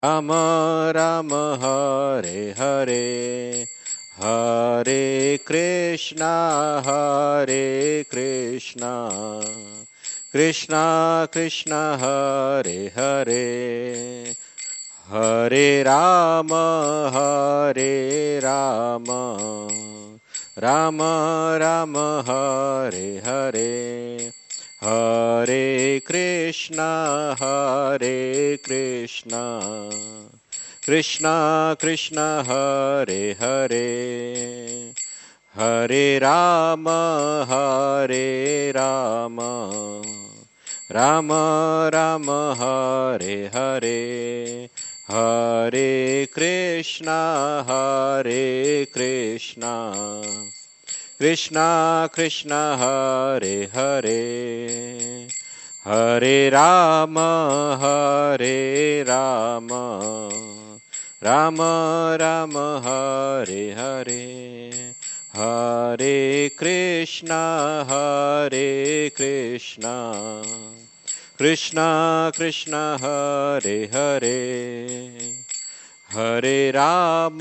राम राम हरे हरे हरे कृष्णा कृष्णा कृष्णा हरे हरे हरे राम राम राम हरे हरे हरे कृष्णा कृष्णा कृष्णा हरे हरे हरे राम राम राम हरे हरे हरे कृष्णा कृष्णा कृष्णा हरे हरे हरे राम राम राम हरे हरे हरे कृष्णा कृष्णा कृष्णा हरे हरे हरे राम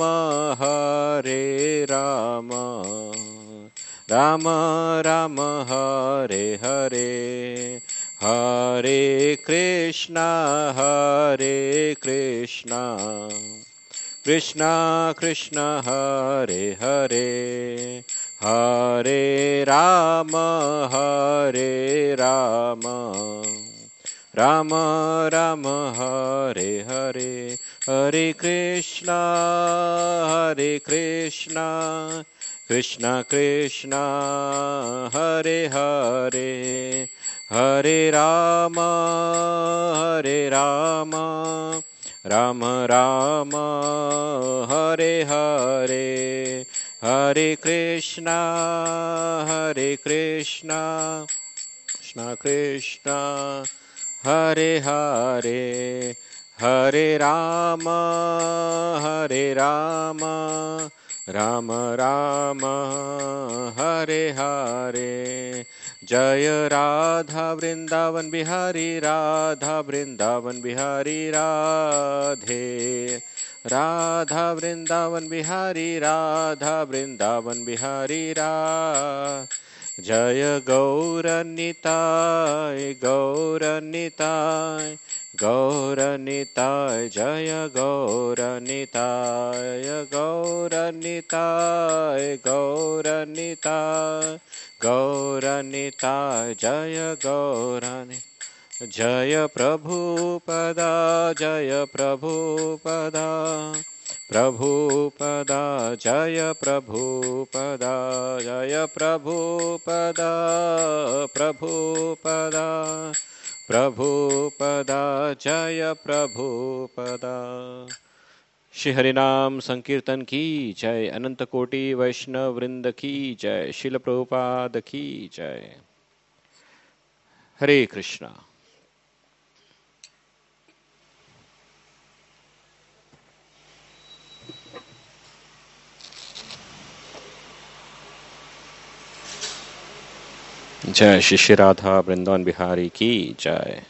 राम राम हरे हरे हरे कृष्णा कृष्णा कृष्णा हरे हरे हरे राम राम राम हरे हरे हरे कृष्णा कृष्णा कृष्णा हरे हरे हरे राम राम राम हरे हरे हरे कृष्णा कृष्णा कृष्णा हरे हरे हरे राम राम राम हरे हरे जय राधा वृंदावन बिहारी राधा वृंदावन बिहारी राधे राधा वृंदावन बिहारी राधा वृंदावन बिहारी जय गौरनिताय गौरनिताय जय गौरनिताय जय जय प्रभुपदा प्रभुपदा जय प्रभुपदा प्रभुपदा जय प्रभुपदा। श्री हरिनाम संकीर्तन की जय। अनंत कोटि वैष्णव वृंद की जय। शिल प्रभुपाद की जय। हरे कृष्णा। जय श्री श्री राधा वृंदावन बिहारी की जय।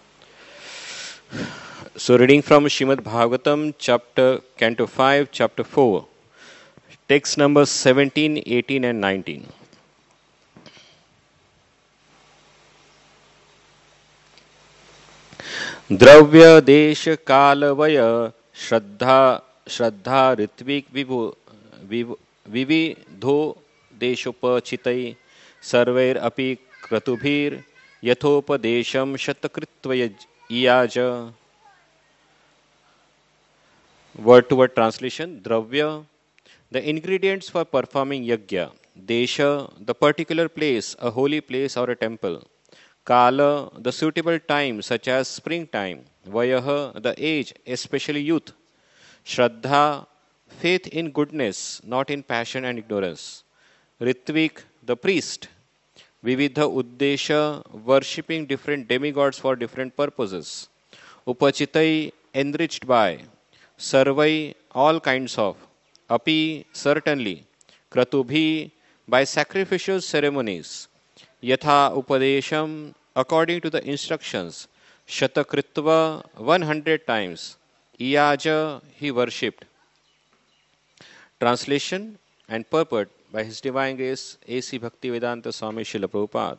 So reading from Srimad Bhagavatam, chapter Canto 5, chapter 4, text numbers 17, 18 and 19. द्रव्य देश काल वय श्रद्धा श्रद्धा ऋत्विक विविधो देशोपचितै सर्वैरपि क्रतुभिर् यथोपदेशं शतकृत्वयाज। Word to word translation. Dravya, the ingredients for performing yajna. Desha, the particular place, a holy place or a temple. Kala, the suitable time such as springtime. Vayaha, the age, especially youth. Shraddha, faith in goodness, not in passion and ignorance. Ritvik, the priest. Vividha Uddesha, worshipping different demigods for different purposes. Upachitai, enriched by. Sarvai, all kinds of. Api, certainly. Kratubhi, by sacrificial ceremonies. Yatha Upadesham, according to the instructions. Shatakritva, 100 times. Iyaja he worshipped. Translation and purport by His Divine Grace A.C. Bhaktivedanta Swami Srila Prabhupada.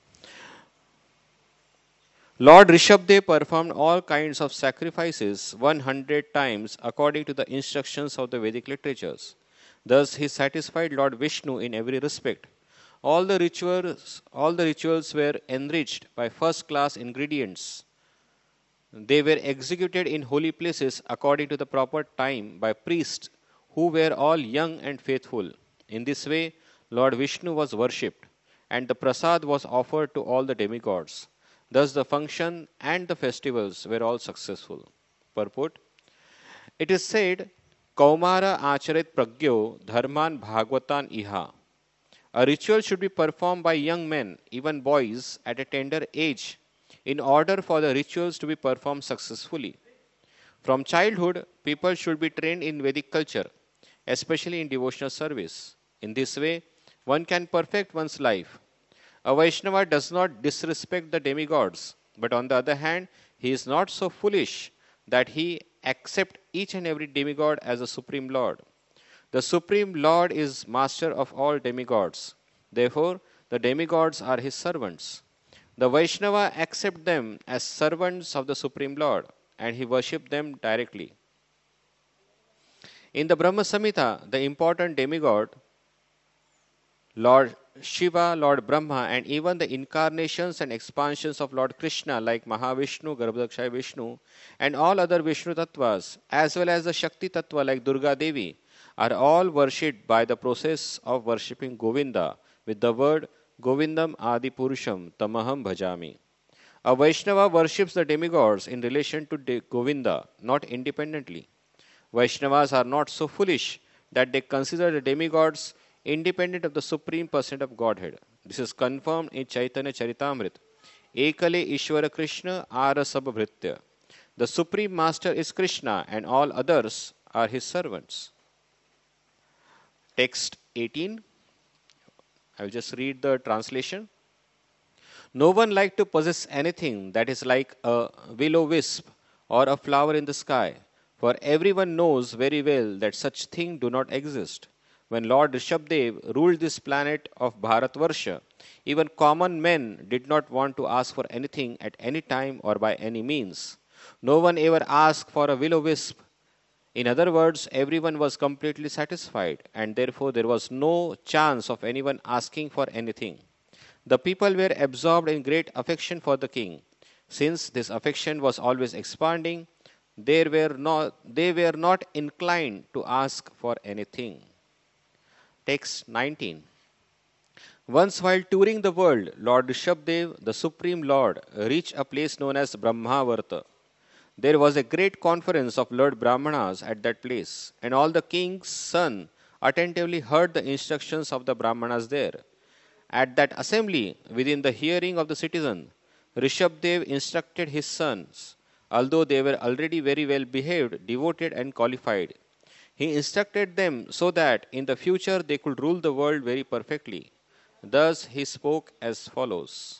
Lord Rishabdev performed all kinds of sacrifices 100 times according to the instructions of the Vedic literatures. Thus he satisfied Lord Vishnu in every respect. All the rituals were enriched by first class ingredients. They were executed in holy places according to the proper time by priests who were all young and faithful. In this way, Lord Vishnu was worshipped, and the prasad was offered to all the demigods. Thus, the function and the festivals were all successful. Purport: it is said, Kaumara acharit pragyo dharman bhagavatan iha. A ritual should be performed by young men, even boys, at a tender age, in order for the rituals to be performed successfully. From childhood, people should be trained in Vedic culture, especially in devotional service. In this way, one can perfect one's life. A Vaishnava does not disrespect the demigods, but on the other hand, he is not so foolish that he accepts each and every demigod as a supreme lord. The Supreme Lord is master of all demigods. Therefore, the demigods are his servants. The Vaishnava accept them as servants of the Supreme Lord, and he worship them directly. In the Brahma Samhita, the important demigod, Lord Shiva, Lord Brahma, and even the incarnations and expansions of Lord Krishna like Mahavishnu, Garbhodakshaya Vishnu, and all other Vishnu Tattvas, as well as the Shakti Tattva like Durga Devi, are all worshipped by the process of worshipping Govinda with the word Govindam Adi Purusham Tamaham Bhajami. A Vaishnava worships the demigods in relation to Govinda, not independently. Vaishnavas are not so foolish that they consider the demigods independent of the Supreme Person of Godhead. This is confirmed in Chaitanya Charitamrita. Ekale Ishvara Krishna Arasabhritya. The Supreme Master is Krishna and all others are his servants. Text 18. I will just read the translation. No one likes to possess anything that is like a will-o-wisp or a flower in the sky, for everyone knows very well that such things do not exist. When Lord Rishabdev ruled this planet of Bharatvarsha, even common men did not want to ask for anything at any time or by any means. No one ever asked for a will-o-wisp. In other words, everyone was completely satisfied, and therefore there was no chance of anyone asking for anything. The people were absorbed in great affection for the king. Since this affection was always expanding, they were not inclined to ask for anything. Text 19. Once while touring the world, Lord Rishabdev, the Supreme Lord, reached a place known as Brahmavarta. There was a great conference of Lord Brahmanas at that place, and all the king's sons attentively heard the instructions of the Brahmanas there. At that assembly, within the hearing of the citizen, Rishabdev instructed his sons, although they were already very well behaved, devoted, and qualified. He instructed them so that in the future they could rule the world very perfectly. Thus he spoke as follows.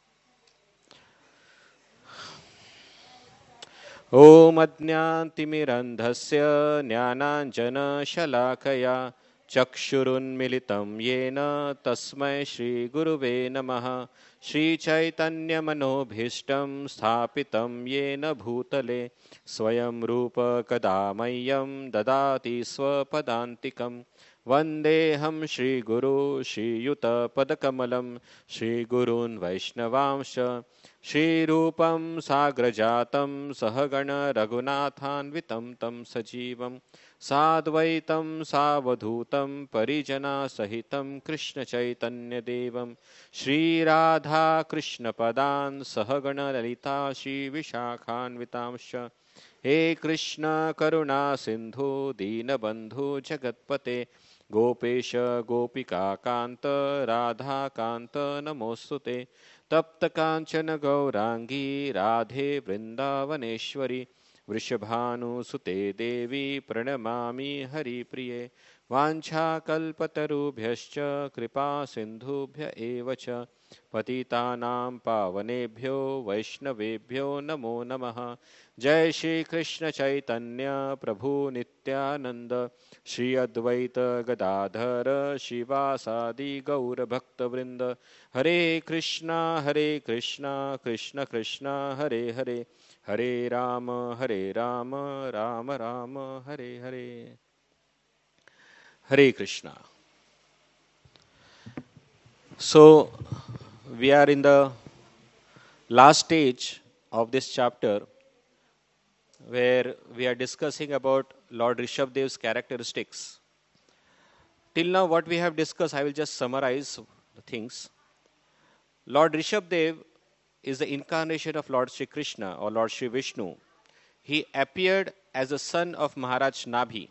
ॐ अज्ञानतिमिरन्धस्य ज्ञानाञ्जनशलाकया चक्षुरुन्मिलितं येन तस्मै श्रीगुरुवे नमः श्रीचैतन्यमनोभीष्टं स्थापितं येन भूतले स्वयं रूप कदा मह्यं ददाति स्वपदान्तिकं वन्देऽहं श्रीगुरो श्रीयुतपदकमलं श्रीगुरून् वैष्णवांश्च श्रीरूपं साग्रजातं सहगण रघुनाथान्वितं तं सजीवं साद्वैतं सावधूतं परिजनसहितं कृष्णचैतन्यदेवं श्रीराधाकृष्णपदान् सहगण ललिता श्रीविशाखान्वितांश्च हे कृष्ण करुणा सिन्धु दीनबन्धु जगत्पते गोपेश गोपिकान्त राधाकान्त नमोऽस्तुते तप्त कांचन गौरांगी राधे वृंदावनेश्वरी वृषभानुसुते देवी प्रणमामि हरिप्रिये वाञ्छाकल्पतरुभ्यश्च कृपा सिन्धुभ्य एव च पतितानां पावनेभ्यो वैष्णवेभ्यो नमो नमः। जय श्री कृष्ण चैतन्य प्रभु नित्यानंद श्री अद्वैत गदाधर शिवासादि गौर भक्तवृंद। हरे कृष्णा कृष्ण कृष्णा हरे हरे, हरे Ram Ram Ram Hare Hare. Hare Krishna. So, we are in the last stage of this chapter where we are discussing about Lord Rishabdev's characteristics. Till now, what we have discussed, I will just summarize the things. Lord Rishabdev is the incarnation of Lord Shri Krishna or Lord Shri Vishnu. He appeared as the son of Maharaj Nabhi.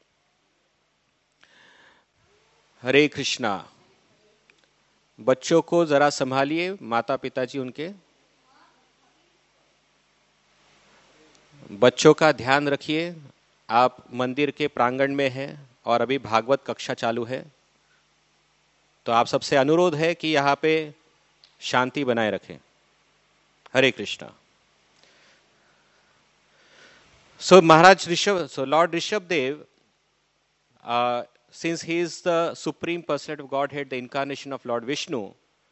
हरे कृष्णा। बच्चों को जरा संभालिए, माता पिताजी उनके बच्चों का ध्यान रखिए। आप मंदिर के प्रांगण में हैं और अभी भागवत कक्षा चालू है, तो आप सबसे अनुरोध है कि यहाँ पे शांति बनाए रखें। हरे Krishna. So Lord Rishabdev, since he is the Supreme Personality of Godhead, the incarnation of Lord Vishnu,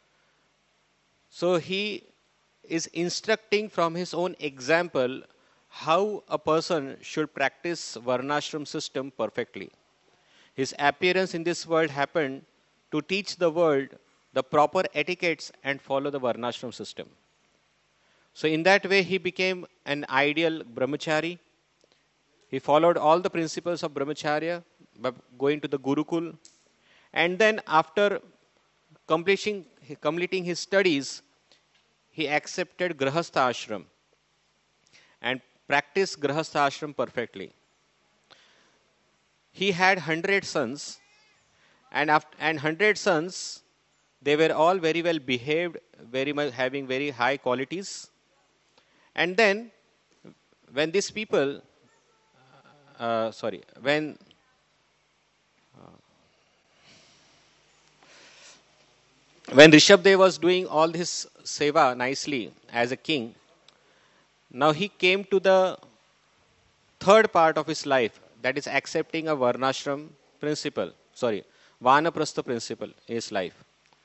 so he is instructing from his own example how a person should practice Varnashram system perfectly. His appearance in this world happened to teach the world the proper etiquettes and follow the Varnashram system. So in that way, he became an ideal brahmachari. He followed all the principles of brahmacharya by going to the Gurukul. And then after completing his studies, he accepted Grahastha ashram and practiced Grahastha ashram perfectly. He had 100 sons, and 100 sons, they were all very well behaved, very much having very high qualities. And then when these people, when Rishabdev was doing all this seva nicely as a king, now he came to the third part of his life, that is accepting a Varnashram principle, Vanaprastha principle in his life.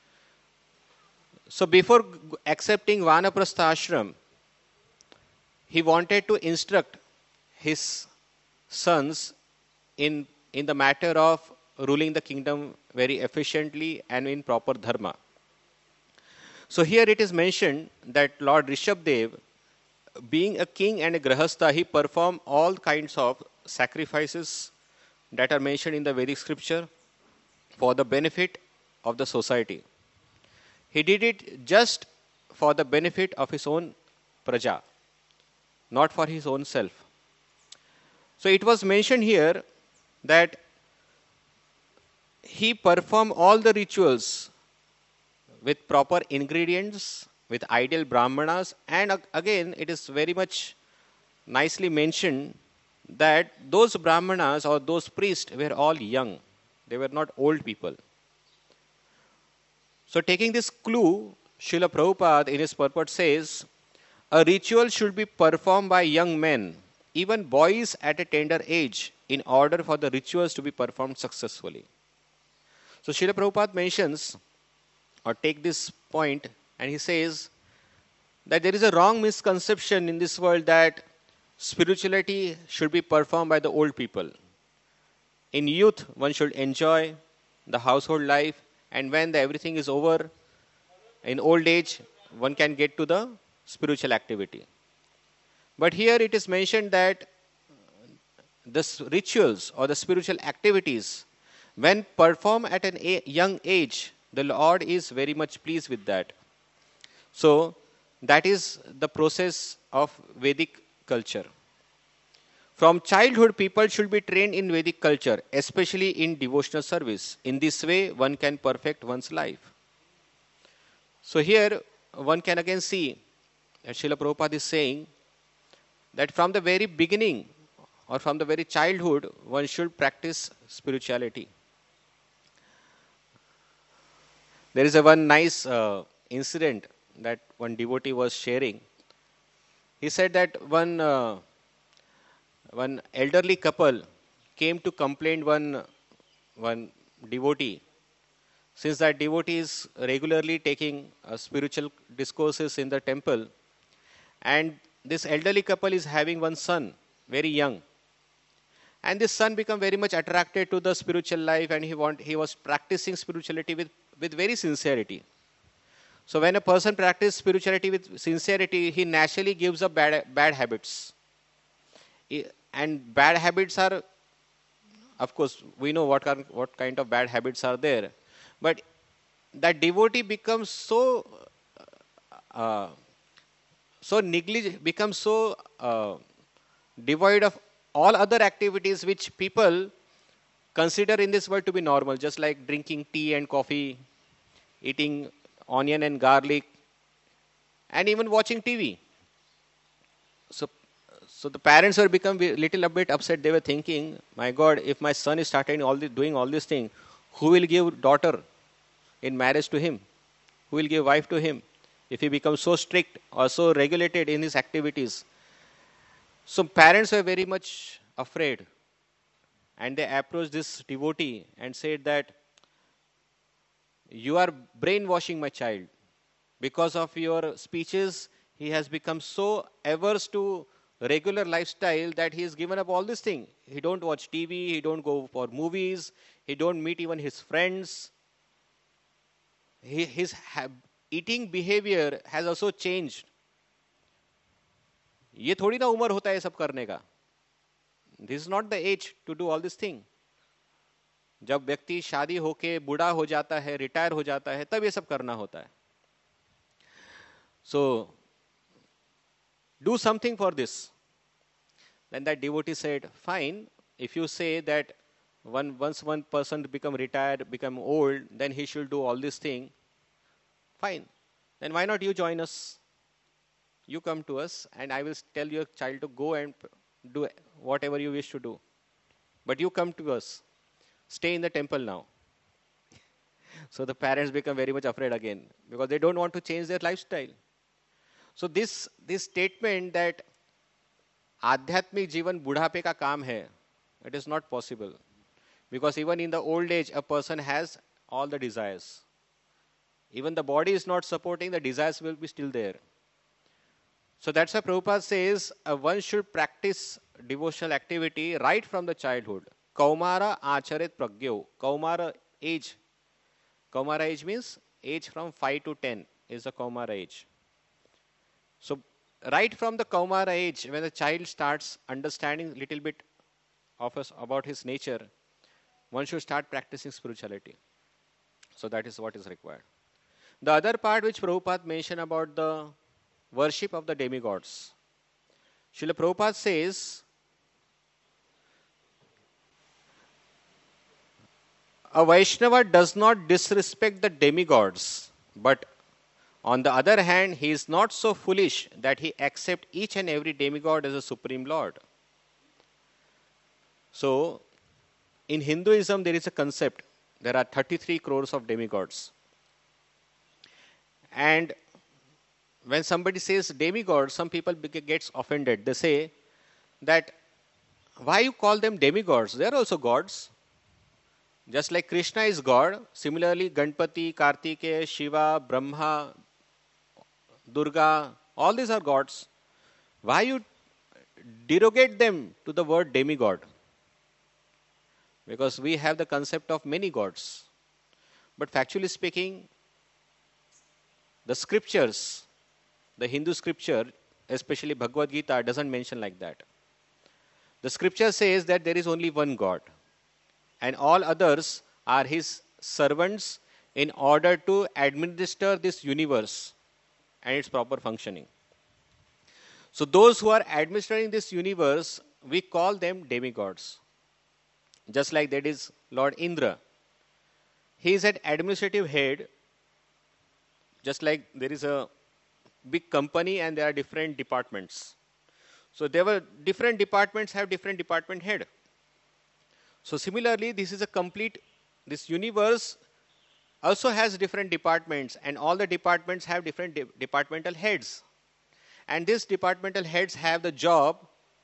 So before accepting Vanaprastha ashram, he wanted to instruct his sons in the matter of ruling the kingdom very efficiently and in proper dharma. So here it is mentioned that Lord Rishabdev, being a king and a grahastha, he performed all kinds of sacrifices that are mentioned in the Vedic scripture for the benefit of the society. He did it just for the benefit of his own praja, not for his own self. So it was mentioned here that he performed all the rituals with proper ingredients, with ideal brahmanas, and again it is very much nicely mentioned that those brahmanas or those priests were all young. They were not old people. So taking this clue, Srila Prabhupada in his purport says, a ritual should be performed by young men, even boys at a tender age, in order for the rituals to be performed successfully. So Srila Prabhupada mentions, or take this point, and he says that there is a wrong misconception in this world that spirituality should be performed by the old people. In youth, one should enjoy the household life, and when everything is over, in old age, one can get to the spiritual activity. But here it is mentioned that the rituals or the spiritual activities, when performed at a young age, the Lord is very much pleased with that. So that is the process of Vedic culture. From childhood, people should be trained in Vedic culture, especially in devotional service. In this way, one can perfect one's life. So here, one can again see that Srila Prabhupada is saying that from the very beginning or from the very childhood, one should practice spirituality. There is a one nice incident that one devotee was sharing. He said that one elderly couple came to complain one devotee, since that devotee is regularly taking spiritual discourses in the temple, and this elderly couple is having one son, very young, and this son become very much attracted to the spiritual life, and he was practicing spirituality with very sincerity. So when a person practices spirituality with sincerity, he naturally gives up bad habits. And bad habits are, of course, we know what kind of bad habits are there. But that devotee becomes uh, becomes so devoid of all other activities which people consider in this world to be normal, just like drinking tea and coffee, eating onion and garlic, and even watching TV. So, so the parents were become little a bit upset. They were thinking, "My God, if my son is starting doing all these things, who will give daughter in marriage to him? Who will give wife to him? If he becomes so strict or so regulated in his activities." So parents were very much afraid, and they approached this devotee and said that you are brainwashing my child. Because of your speeches, he has become so averse to regular lifestyle that he has given up all this thing. He don't watch TV, he don't go for movies, he don't meet even his friends. His eating behavior has also changed. ये थोड़ी ना उम्र होता है सब करने का. This is not the age to do all this thing. जब व्यक्ति शादी होके बूढ़ा हो जाता है, रिटायर हो जाता है, तब ये सब करना होता है. So, do something for this. Then that devotee said, fine, if you say that once one person become retired, become old, then he should do all this thing, fine. Then why not you join us? You come to us and I will tell your child to go and do whatever you wish to do. But you come to us. Stay in the temple now. So the parents become very much afraid again because they don't want to change their lifestyle. So this statement that आध्यात्मिक जीवन बुढ़ापे का काम है, it is not possible. Because even in the old age, a person has all the desires. Even the body is not supporting, the desires will be still there. So that's why Prabhupada says one should practice devotional activity right from the childhood. Kaumara acharit pragyo. Kaumara age. Kaumara age means age from 5 to 10 is the Kaumara age. So right from the Kaumara age, when the child starts understanding a little bit of us about his nature, one should start practicing spirituality. So that is what is required. The other part which Prabhupada mentioned about the worship of the demigods. Srila Prabhupada says, a Vaishnava does not disrespect the demigods, but on the other hand, he is not so foolish that he accepts each and every demigod as a supreme lord. So, in Hinduism, there is a concept. There are 33 crores of demigods. And when somebody says demigod, some people gets offended. They say that, why you call them demigods? They are also gods. Just like Krishna is God, similarly Ganpati, Kartikeya, Shiva, Brahma, Durga, all these are gods. Why you derogate them to the word demigod? Because we have the concept of many gods. But factually speaking, the scriptures, the Hindu scripture, especially Bhagavad Gita, doesn't mention like that. The scripture says that there is only one God, and all others are his servants in order to administer this universe and its proper functioning. So those who are administering this universe, we call them demigods. Just like that is Lord Indra. He is an administrative head, just like there is a big company and there are different departments. So there were different departments have different department head. So similarly, this is a complete, this universe also has different departments, and all the departments have different departmental heads. And these departmental heads have the job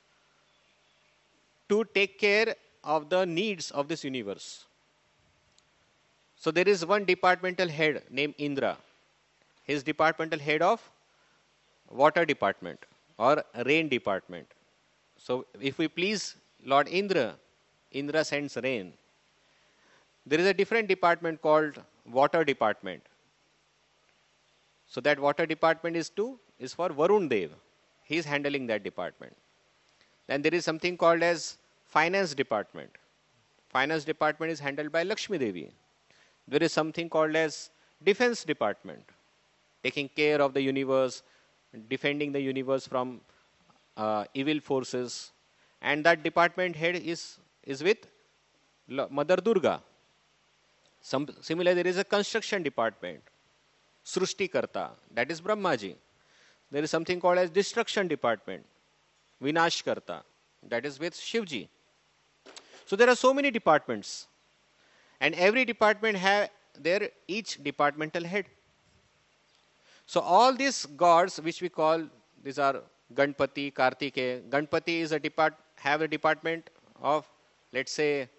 to take care of the needs of this universe. So there is one departmental head named Indra. He is departmental head of water department or rain department. So if we please Lord Indra, Indra sends rain. There is a different department called water department. So that water department is for Varun Dev. He is handling that department. Then there is something called as finance department. Finance department is handled by Lakshmi Devi. There is something called as defense department, taking care of the universe, defending the universe from evil forces. And that department head is with Mother Durga. Similarly, there is a construction department, Srushti Karta, that is Brahmaji. There is something called as destruction department, Vinash Karta, that is with Shivji. So there are so many departments, and every department have their each departmental head. So all these gods, which we call, these are Ganpati, Kartikeya. Ganpati is have a department of, let's say,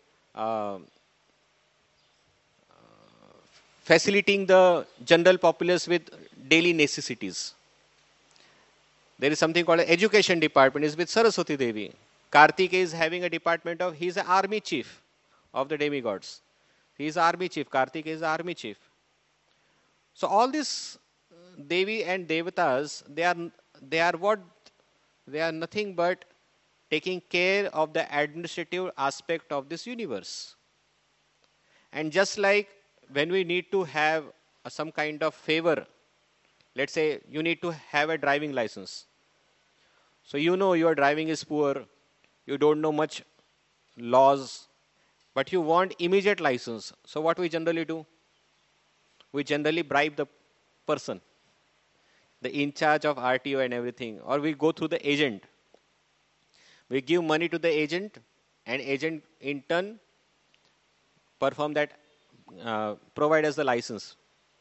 facilitating the general populace with daily necessities. There is something called education department, is with Saraswati Devi. Kartikeya is having a department of, he is an army chief of the demigods. He is army chief, Kartikeya is army chief. So all these Devi and Devatas, they are what? They are nothing but taking care of the administrative aspect of this universe. And just like when we need to have some kind of favor, let's say you need to have a driving license. So you know your driving is poor, you don't know much laws, but you want immediate license. So what we generally do? We generally bribe the person, the in charge of RTO and everything, or we go through the agent. We give money to the agent, and agent in turn perform that, provide us the license.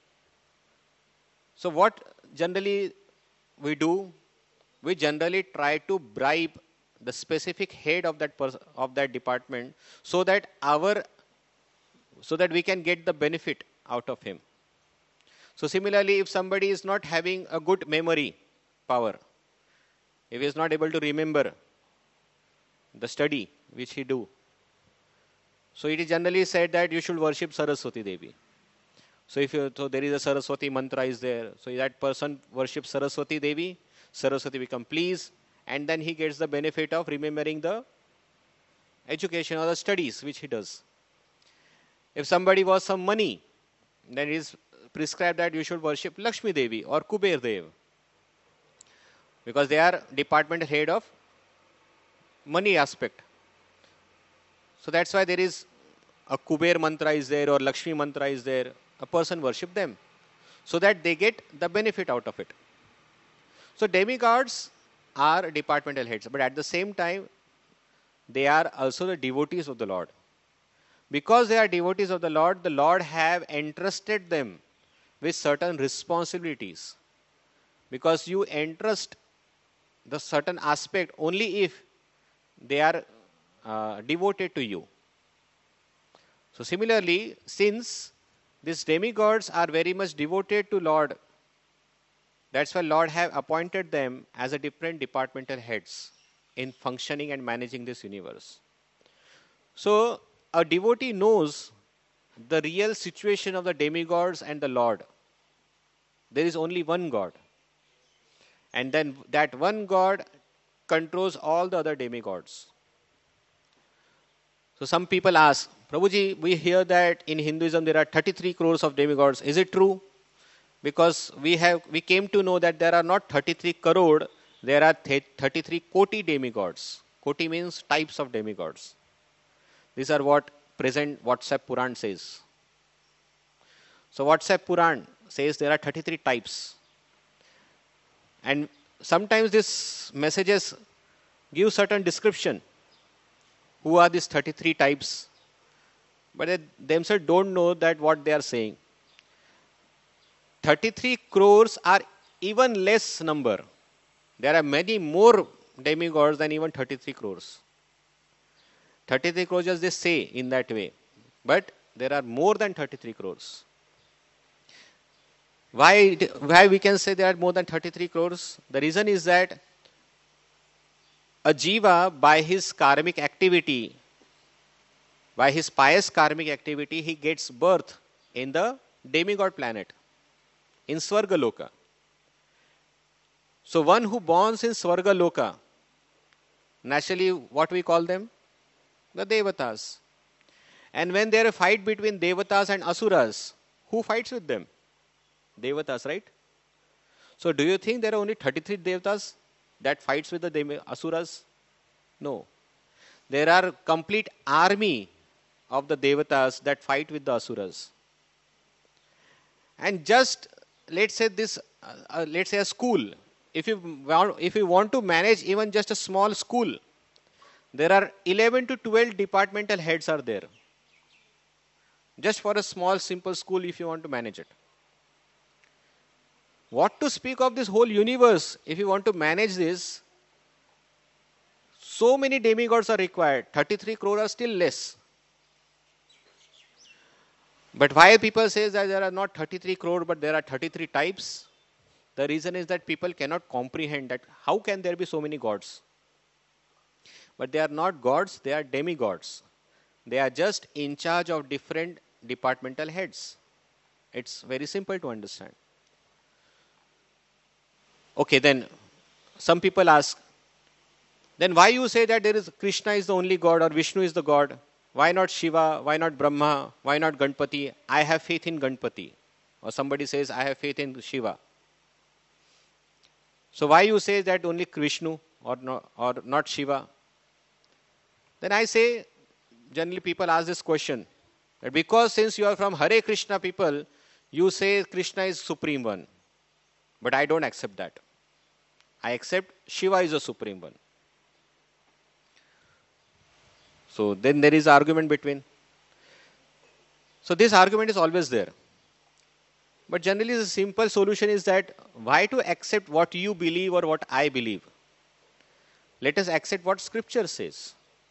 So what generally we do? We generally try to bribe the specific head of that department, so that we can get the benefit out of him. So similarly, if somebody is not having a good memory power, if he is not able to remember the study which he do, so it is generally said that you should worship Saraswati Devi. So so there is a Saraswati mantra is there. So that person worships Saraswati Devi, Saraswati become pleased, and then he gets the benefit of remembering the education or the studies which he does. If somebody wants some money, then it is prescribed that you should worship Lakshmi Devi or Kuber Dev, because they are department head of money aspect. So that's why there is a Kuber mantra is there or Lakshmi mantra is there. A person worship them so that they get the benefit out of it. So demigods are departmental heads, but at the same time, they are also the devotees of the Lord. Because they are devotees of the Lord have entrusted them with certain responsibilities. Because you entrust the certain aspect only if they are devoted to you. So similarly, since these demigods are very much devoted to Lord, that's why Lord have appointed them as a different departmental heads in functioning and managing this universe. So a devotee knows the real situation of the demigods and the Lord. There is only one God. And then that one God controls all the other demigods. So some people ask, Prabhuji, we hear that in Hinduism there are 33 crores of demigods. Is it true? Because we came to know that there are not 33 crore, there are 33 koti demigods. Koti means types of demigods. These are what present WhatsApp Puran says. So WhatsApp Puran says there are 33 types. And sometimes these messages give certain description. Who are these 33 types? But they themselves don't know that what they are saying. 33 crores are even less number. There are many more demigods than even 33 crores. 33 crores just they say in that way. But there are more than 33 crores. Why we can say there are more than 33 crores? The reason is that a jiva, by his karmic activity, by his pious karmic activity, he gets birth in the demigod planet, in Svargaloka. So one who borns in Svargaloka, naturally what we call them? The Devatas. And when there is a fight between Devatas and Asuras, who fights with them? Devatas, right? So do you think there are only 33 Devatas that fights with the Asuras? No. There are complete army of the Devatas that fight with the Asuras. And just let's say a school. If you want to manage even just a small school, there are 11 to 12 departmental heads are there. Just for a small simple school if you want to manage it. What to speak of this whole universe if you want to manage this? So many demigods are required. 33 crore are still less. But why people say that there are not 33 crore but there are 33 types? The reason is that people cannot comprehend that how can there be so many gods? But they are not gods, they are demigods. They are just in charge of different departmental heads. It's very simple to understand. Okay, then some people ask, then why you say that Krishna is the only God or Vishnu is the God? Why not Shiva? Why not Brahma? Why not Ganpati? I have faith in Ganpati. Or somebody says, I have faith in Shiva. So why you say that only Vishnu or not Shiva? Then I say, generally people ask this question, that because since you are from Hare Krishna people, you say Krishna is Supreme One. But I don't accept that. I accept Shiva is the Supreme One. So then there is argument between. So this argument is always there. But generally the simple solution is that why to accept what you believe or what I believe? Let us accept what scripture says.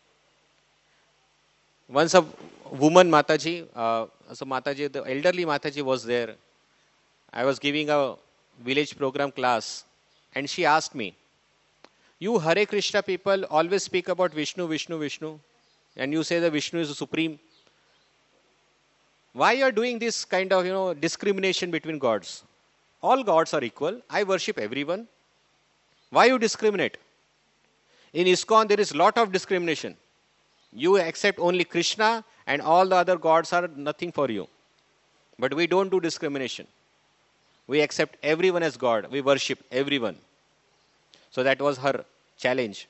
Once a woman Mataji, the elderly Mataji was there. I was giving a village program class and she asked me, you Hare Krishna people always speak about Vishnu, Vishnu, Vishnu and you say that Vishnu is the supreme. Why you are doing this kind of discrimination between gods? All gods are equal. I worship everyone. Why you discriminate? In ISKCON there is lot of discrimination. You accept only Krishna and all the other gods are nothing for you. But we don't do discrimination. We accept everyone as God. We worship everyone. So that was her challenge.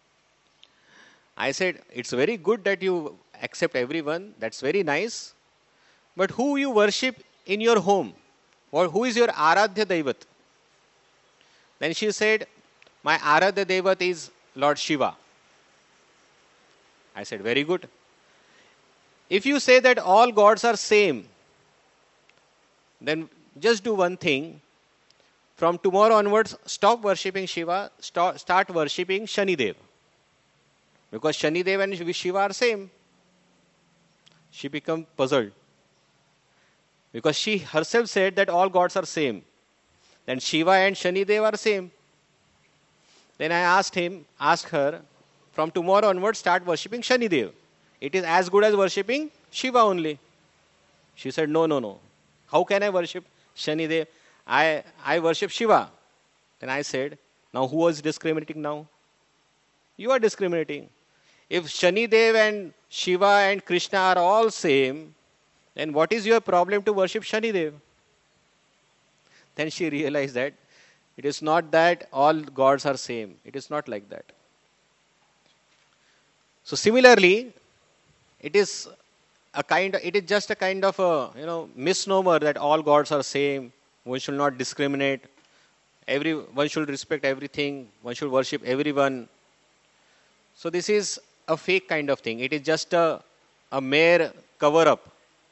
I said, it's very good that you accept everyone. That's very nice. But who you worship in your home? Or who is your Aradhya Devat? Then she said, my Aradhya Devat is Lord Shiva. I said, very good. If you say that all gods are same, then just do one thing. From tomorrow onwards, stop worshipping Shiva, start worshipping Shanidev. Because Shanidev and Shiva are same. She became puzzled. Because she herself said that all gods are same. Then Shiva and Shanidev are same. Then I asked her, from tomorrow onwards, start worshipping Shanidev. It is as good as worshipping Shiva only. She said, no. How can I worship Shanidev? I worship Shiva. Then I said, now who is discriminating now? You are discriminating. If Shanidev and Shiva and Krishna are all same, then what is your problem to worship Shanidev? Then she realized that it is not that all gods are same. It is not like that. So similarly, it is just a kind of a misnomer that all gods are same. One should not discriminate. One should respect everything. One should worship everyone. So this is a fake kind of thing. It is just a mere cover up,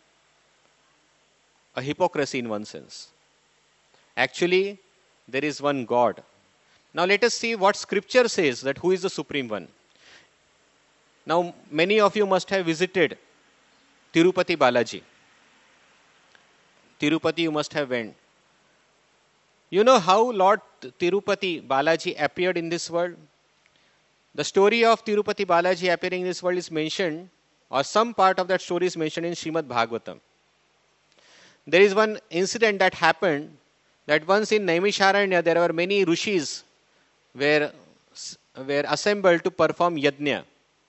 a hypocrisy in one sense. Actually, there is one God. Now let us see what scripture says, that who is the supreme one. Now many of you must have visited Tirupati Balaji. Tirupati you must have went. You know how Lord Tirupati Balaji appeared in this world? The story of Tirupati Balaji appearing in this world is mentioned, or some part of that story is mentioned in Srimad Bhagavatam. There is one incident that happened, that once in Naimisharanya there were many rishis were assembled to perform yajna.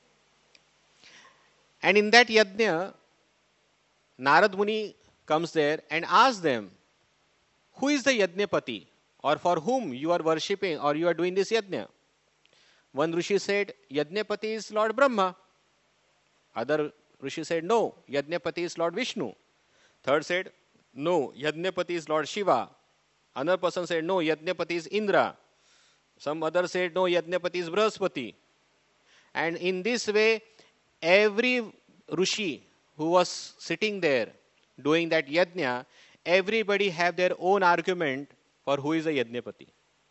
And in that yajna, Narad Muni comes there and asks them, who is the Yajnapati, or for whom you are worshipping or you are doing this yajna? One rishi said, Yajnapati is Lord Brahma. Other rishi said, no, Yajnapati is Lord Vishnu. Third said, no, Yajnapati is Lord Shiva. Another person said, no, Yajnapati is Indra. Some other said, no, Yajnapati is Brahaspati. And in this way, every rishi who was sitting there doing that yajna, everybody have their own argument for who is the Yajnapati.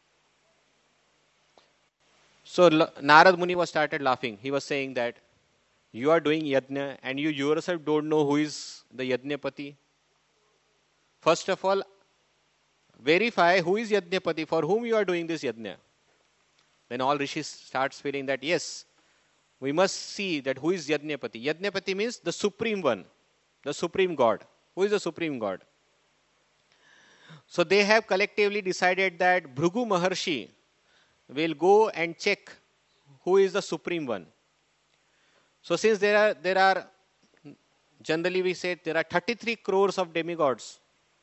So Narad Muni was started laughing. He was saying that you are doing yajna and you yourself don't know who is the Yajnapati. First of all, verify who is Yajnapati, for whom you are doing this yajna. Then all rishis starts feeling that yes, we must see that who is Yajnapati. Yajnapati means the supreme one, the supreme God. Who is the supreme God? So they have collectively decided that Bhrigu Maharshi will go and check who is the supreme one. So since there are generally we say there are 33 crores of demigods.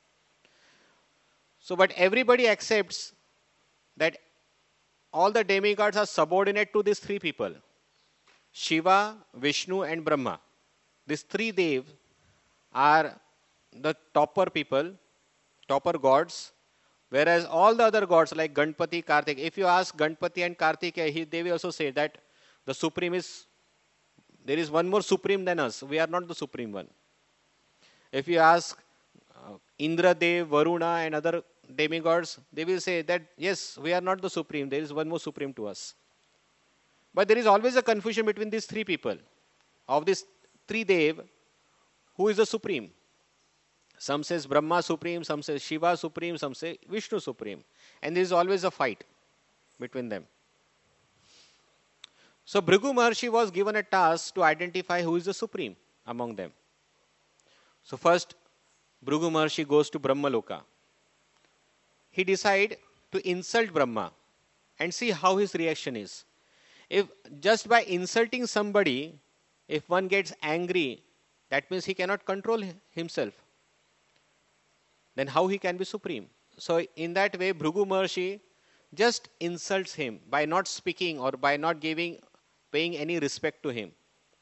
So but everybody accepts that all the demigods are subordinate to these three people, Shiva, Vishnu and Brahma. These three devs are the topper people, topper gods, whereas all the other gods like Ganpati, Kartik, if you ask Ganpati and Kartikeya, they will also say that the supreme is, there is one more supreme than us. We are not the supreme one. If you ask Indra Dev, Varuna and other demigods, they will say that yes, we are not the supreme. There is one more supreme to us. But there is always a confusion between these three people. Of these three Dev, who is the supreme? Some says Brahma supreme, some say Shiva supreme, some say Vishnu supreme. And there is always a fight between them. So Bhrigu Maharshi was given a task to identify who is the supreme among them. So first, Bhrigu Maharshi goes to Brahma Loka. He decides to insult Brahma and see how his reaction is. If just by insulting somebody, if one gets angry, that means he cannot control himself. Then how he can be supreme? So in that way, Bhrigu Maharshi just insults him by not speaking or by not paying any respect to him.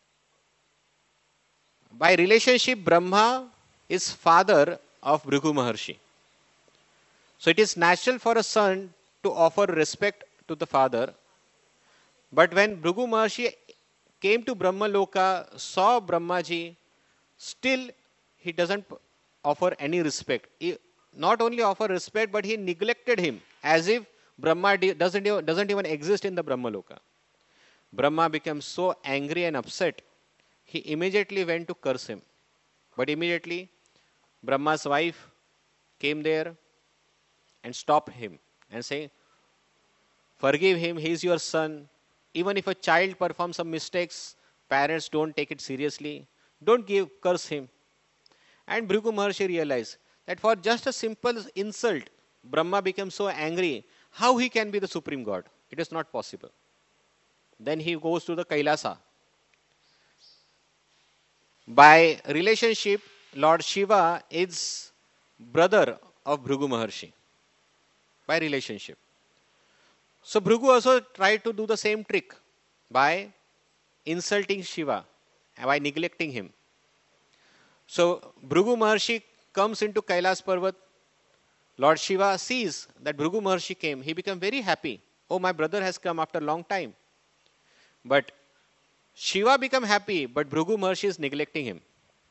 By relationship, Brahma is father of Bhrigu Maharshi. So it is natural for a son to offer respect to the father. But when Bhrigu Maharshi came to Brahma Loka, saw Brahmaji, still he doesn't offer any respect. He not only offer respect, but he neglected him as if Brahma doesn't even exist in the Brahma Loka. Brahma became so angry and upset, he immediately went to curse him. But immediately Brahma's wife came there and stopped him and saying, forgive him, he is your son. Even if a child performs some mistakes, parents don't take it seriously. Don't curse him. And Bhrigu Maharshi realized that for just a simple insult, Brahma became so angry, how he can be the supreme God? It is not possible. Then he goes to the Kailasa. By relationship, Lord Shiva is brother of Bhrigu Maharshi. By relationship. So Bhrigu also tried to do the same trick by insulting Shiva and by neglecting him. So Bhrigu Maharshi comes into Kailas Parvat. Lord Shiva sees that Bhrigu Maharshi came. He became very happy. Oh, my brother has come after a long time. But Shiva become happy, but Bhrigu Maharshi is neglecting him.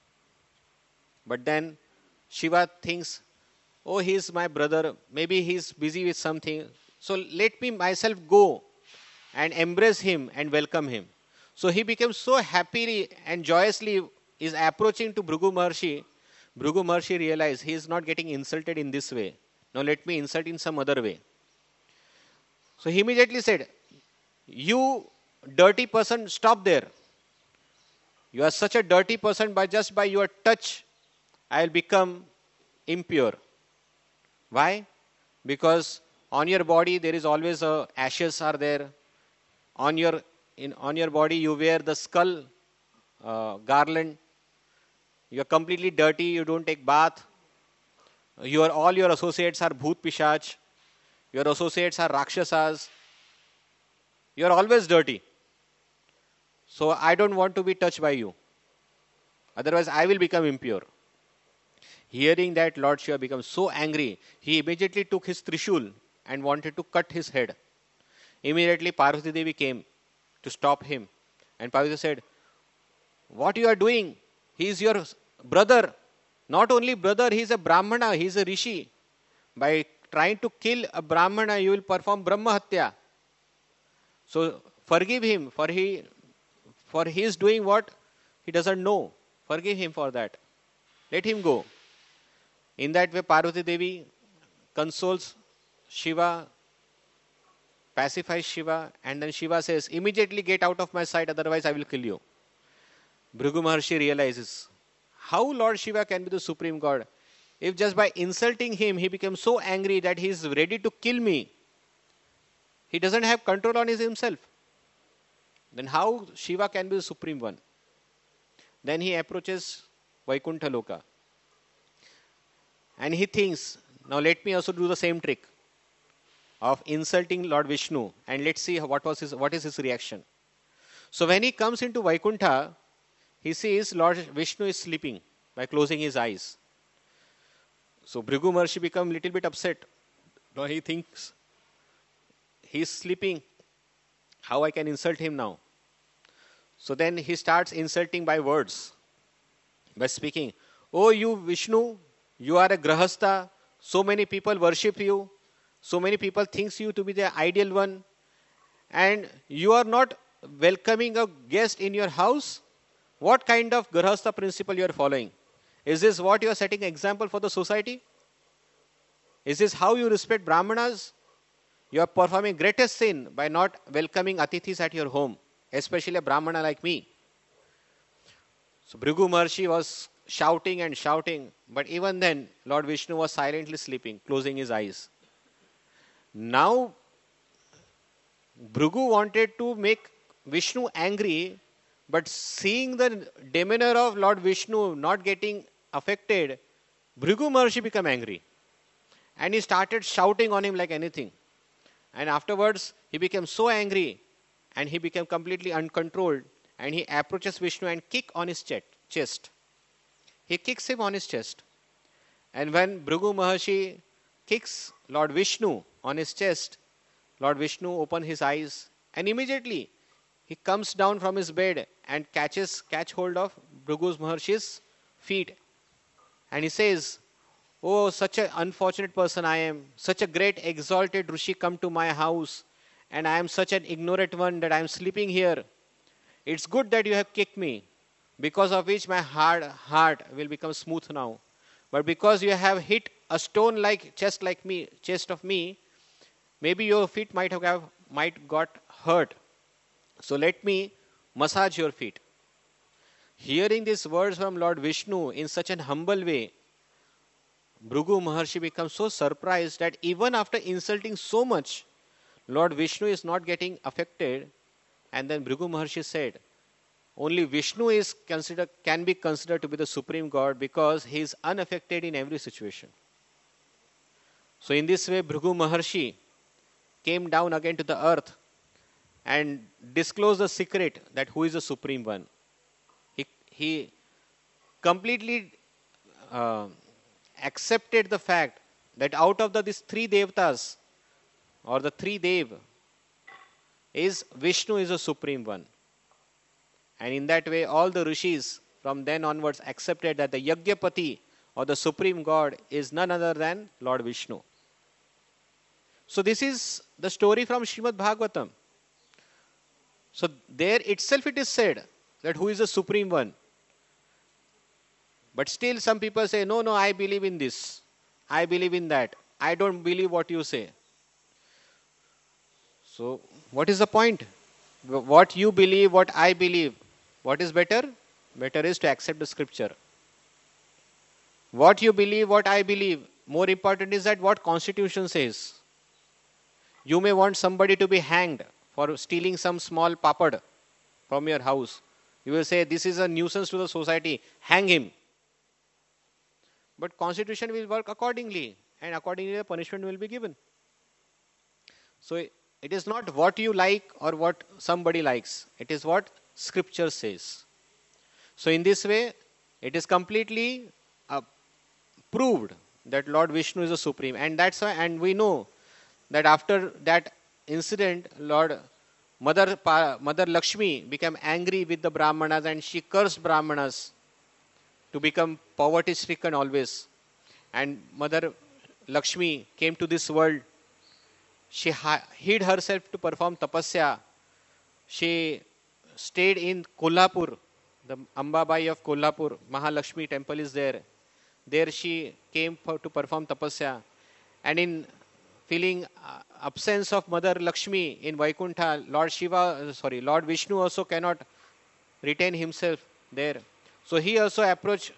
But then Shiva thinks, oh, he's my brother. Maybe he's busy with something. So let me myself go and embrace him and welcome him. So he becomes so happily and joyously is approaching to Bhrigu Maharshi. Bhrigu Maharshi realized he is not getting insulted in this way. Now let me insult in some other way. So he immediately said, you dirty person, stop there. You are such a dirty person, by just by your touch, I will become impure. Why? Because on your body there is always ashes are there. On your body you wear the skull garland. You are completely dirty. You don't take bath. All your associates are bhoot pishach. Your associates are rakshasas. You are always dirty. So I don't want to be touched by you. Otherwise I will become impure. Hearing that, Lord Shiva becomes so angry, he immediately took his trishul and wanted to cut his head. Immediately Parvati Devi came to stop him. And Parvati said, what you are doing? He is your brother. Not only brother, he is a Brahmana, he is a Rishi. By trying to kill a Brahmana, you will perform Brahma Hatya. So forgive him, for he is doing what he doesn't know. Forgive him for that. Let him go. In that way, Parvati Devi consoles Shiva, pacifies Shiva, and then Shiva says, immediately get out of my sight, otherwise I will kill you. Bhrigu Maharshi realizes how Lord Shiva can be the supreme God. If just by insulting him, he becomes so angry that he is ready to kill me. He doesn't have control on himself. Then how Shiva can be the supreme one? Then he approaches Vaikuntha Loka. And he thinks, now let me also do the same trick of insulting Lord Vishnu, and let's see what is his reaction. So when he comes into Vaikuntha, he sees Lord Vishnu is sleeping by closing his eyes. So Bhrigu Maharshi becomes a little bit upset. Now he thinks, he is sleeping. How I can insult him now? So then he starts insulting by words, by speaking, oh you Vishnu, you are a grahastha, so many people worship you, so many people think you to be the ideal one, and you are not welcoming a guest in your house. What kind of grahastha principle you are following? Is this what you are setting example for the society? Is this how you respect Brahmanas? You are performing greatest sin by not welcoming Atithis at your home, especially a Brahmana like me. So Bhrigu Maharshi was shouting and shouting, but even then Lord Vishnu was silently sleeping, closing his eyes. Now Bhrigu wanted to make Vishnu angry, but seeing the demeanor of Lord Vishnu not getting affected, Bhrigu Maharshi became angry. And he started shouting on him like anything. And afterwards, he became so angry and he became completely uncontrolled, and he approaches Vishnu and kicks on his chest. He kicks him on his chest. And when Bhrigu Maharshi kicks Lord Vishnu on his chest, Lord Vishnu opens his eyes, and immediately he comes down from his bed and catch hold of Bhrigu Maharshi's feet. And he says, oh, such an unfortunate person I am. Such a great exalted Rishi come to my house, and I am such an ignorant one that I am sleeping here. It's good that you have kicked me, because of which my hard heart will become smooth now. But because you have hit a stone like chest of me, maybe your feet might got hurt. So let me massage your feet. Hearing these words from Lord Vishnu in such an humble way, Bhrigu Maharshi becomes so surprised that even after insulting so much, Lord Vishnu is not getting affected. And then Bhrigu Maharshi said, only Vishnu can be considered to be the supreme God because he is unaffected in every situation. So in this way, Bhrigu Maharshi came down again to the earth and disclosed the secret that who is the supreme one. He completely accepted the fact that out of these three devatas, or the three dev, is Vishnu is the supreme one. And in that way, all the rishis from then onwards accepted that the Yagyapati or the supreme God is none other than Lord Vishnu. So this is the story from Srimad Bhagavatam. So there itself it is said that who is the supreme one. But still some people say, no, I believe in this. I believe in that. I don't believe what you say. So what is the point? What you believe, what I believe. What is better? Better is to accept the scripture. What you believe, what I believe. More important is that what Constitution says. You may want somebody to be hanged for stealing some small papad from your house. You will say, this is a nuisance to the society. Hang him. But Constitution will work accordingly. And accordingly the punishment will be given. So it is not what you like or what somebody likes. It is what Scripture says. So in this way, it is completely proved that Lord Vishnu is the supreme. And that's why, and we know that after that incident, Mother Lakshmi became angry with the Brahmanas and she cursed Brahmanas to become poverty stricken always. And Mother Lakshmi came to this world. She hid herself to perform tapasya. She stayed in Kolhapur, the Ambabai of Kolhapur. Mahalakshmi temple is there. There she came to perform tapasya. And in feeling absence of Mother Lakshmi in Vaikuntha, Lord Vishnu also cannot retain himself there. So he also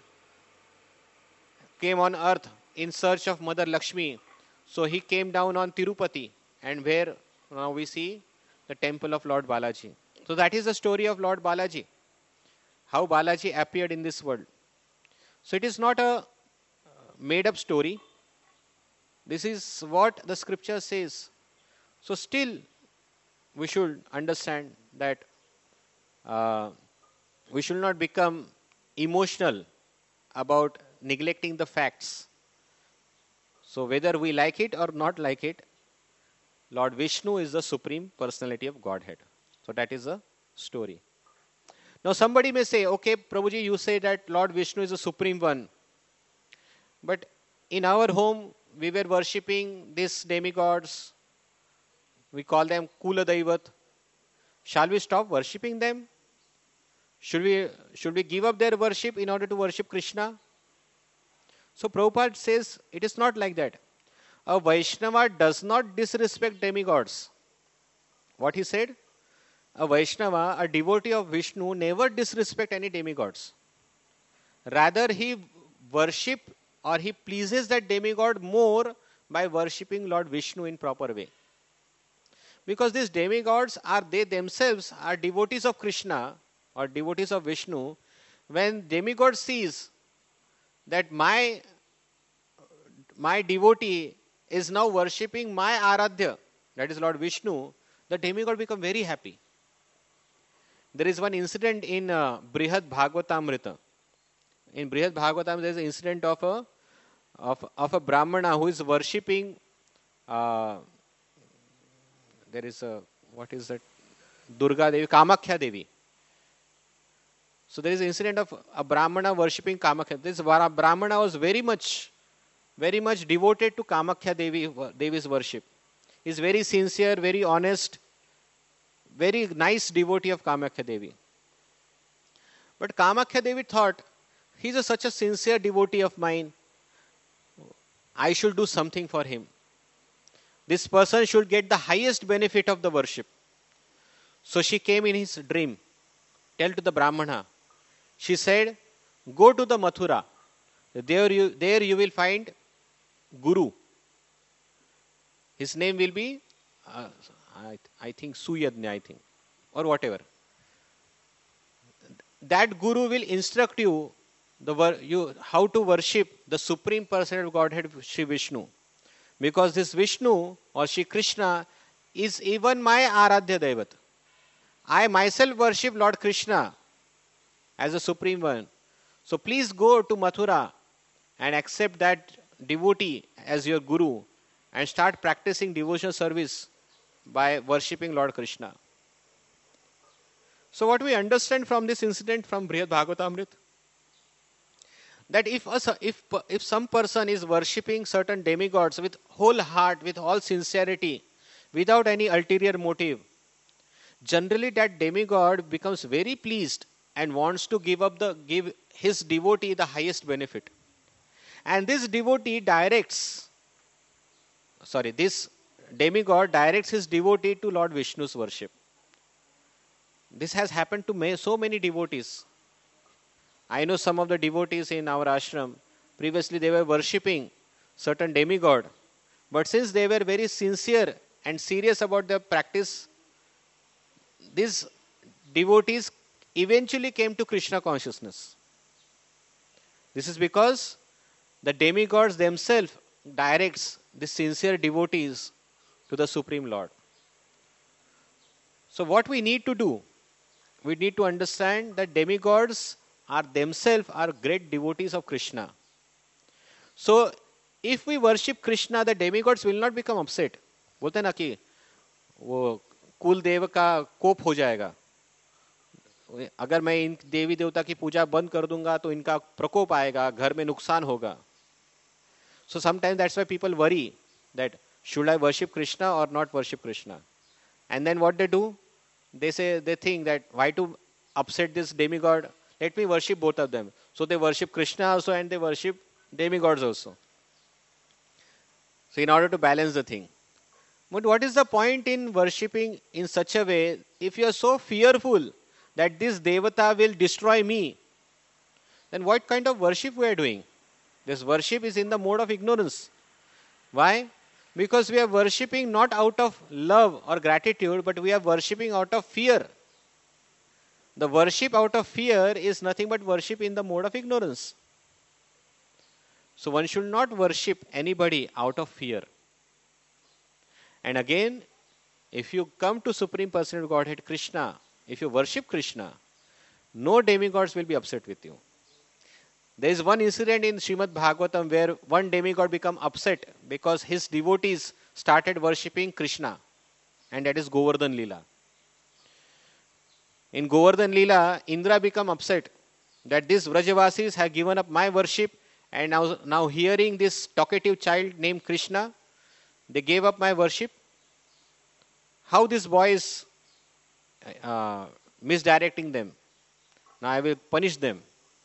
came on earth in search of Mother Lakshmi. So he came down on Tirupati, and where now we see the temple of Lord Balaji. So that is the story of Lord Balaji, how Balaji appeared in this world. So it is not a made up story. This is what the scripture says. So still we should understand that we should not become emotional about neglecting the facts. So whether we like it or not like it, Lord Vishnu is the supreme personality of Godhead. So that is the story. Now somebody may say, okay, Prabhuji, you say that Lord Vishnu is the supreme one. But in our home, we were worshipping these demigods. We call them Kula Daivat. Shall we stop worshipping them? Should we give up their worship in order to worship Krishna? So Prabhupada says it is not like that. A Vaishnava does not disrespect demigods. What he said? A Vaishnava, a devotee of Vishnu, never disrespect any demigods. Rather, he worship or he pleases that demigod more by worshipping Lord Vishnu in proper way. Because these demigods they themselves are devotees of Krishna or devotees of Vishnu. When demigod sees that my devotee is now worshipping my Aradhya, that is Lord Vishnu, the demigod become very happy. There is one incident in Brihad Bhagavatamrita. In Brihad Bhagavatam, there is an incident of a Brahmana who is worshipping. There is what is that? Durga Devi, Kamakhya Devi. So there is an incident of a Brahmana worshipping Kamakhya. This Brahmana was very much devoted to Kamakhya Devi's worship. He is very sincere, very honest, very nice devotee of Kamakhya Devi. But Kamakhya Devi thought, he is such a sincere devotee of mine. I should do something for him. This person should get the highest benefit of the worship. So she came in his dream. Tell to the Brahmana. She said, go to the Mathura. There you will find Guru. His name will be, I think, Suyadnya, or whatever. That Guru will instruct you how to worship the Supreme Personality of Godhead, Shri Vishnu. Because this Vishnu or Shri Krishna is even my Aradhya Devat. I myself worship Lord Krishna as the Supreme One. So please go to Mathura and accept that devotee as your Guru and start practicing devotional service by worshipping Lord Krishna. So what we understand from this incident from Brihad Bhagavatamrita, that if some person is worshipping certain demigods with whole heart, with all sincerity, without any ulterior motive, generally that demigod becomes very pleased and wants to give his devotee the highest benefit. And this demigod directs his devotee to Lord Vishnu's worship. This has happened to so many devotees. I know some of the devotees in our ashram, previously they were worshipping certain demigod, but since they were very sincere and serious about their practice, these devotees eventually came to Krishna consciousness. This is because the demigods themselves directs the sincere devotees to the Supreme Lord. So what we need to do, we need to understand that demigods are themselves are great devotees of Krishna. So if we worship Krishna, the demigods will not become upset. बोलते ना कि वो कुल देव का कोप हो जाएगा, अगर मैं इन देवी देवता की पूजा बंद कर दूंगा तो इनका प्रकोप आएगा, घर में नुकसान होगा. So sometimes that's why people worry that should I worship Krishna or not worship Krishna? And then what they do? They think that why to upset this demigod? Let me worship both of them. So they worship Krishna also and they worship demigods also. So in order to balance the thing. But what is the point in worshipping in such a way if you are so fearful that this devata will destroy me? Then what kind of worship we are doing? This worship is in the mode of ignorance. Why? Because we are worshipping not out of love or gratitude, but we are worshipping out of fear. The worship out of fear is nothing but worship in the mode of ignorance. So one should not worship anybody out of fear. And again, if you come to Supreme Personality of Godhead Krishna, if you worship Krishna, no demigods will be upset with you. There is one incident in Srimad Bhagavatam where one demigod became upset because his devotees started worshipping Krishna, and that is Govardhan Leela. In Govardhan Leela, Indra became upset that these Vrajavasis have given up my worship, and now hearing this talkative child named Krishna, they gave up my worship. How this boy is misdirecting them. Now I will punish them.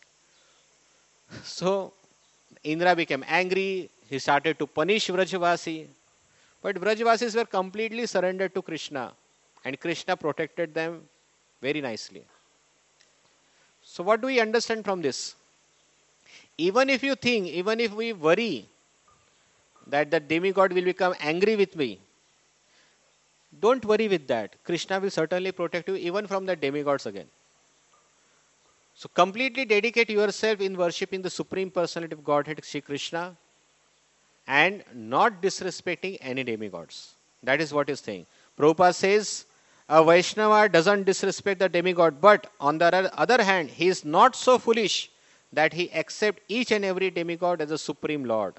So Indra became angry. He started to punish Vrajavasi. But Vrajavasis were completely surrendered to Krishna. And Krishna protected them very nicely. So what do we understand from this? Even if we worry that the demigod will become angry with me, don't worry with that. Krishna will certainly protect you even from the demigods again. So completely dedicate yourself in worshipping the Supreme Personality of Godhead, Shri Krishna, and not disrespecting any demigods. That is what he is saying. Prabhupada says, a Vaishnava doesn't disrespect the demigod, but on the other hand, he is not so foolish that he accepts each and every demigod as a Supreme Lord.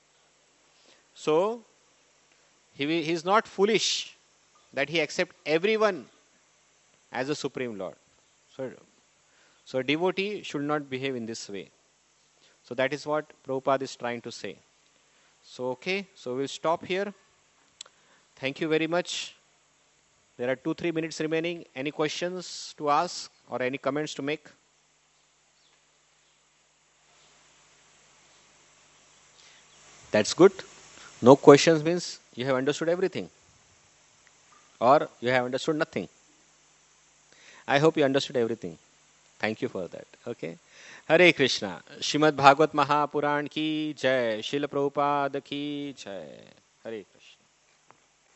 So, he is not foolish that he accepts everyone as a Supreme Lord. So a devotee should not behave in this way. So that is what Prabhupada is trying to say. So okay, so we'll stop here. Thank you very much. There are 2-3 minutes remaining. Any questions to ask or any comments to make? That's good. No questions means you have understood everything. Or you have understood nothing. I hope you understood everything. Thank you for that. Okay. Hare Krishna. Shrimad Bhagavad Mahapuran ki jai. Srila Prabhupada ki jai. Hare Krishna.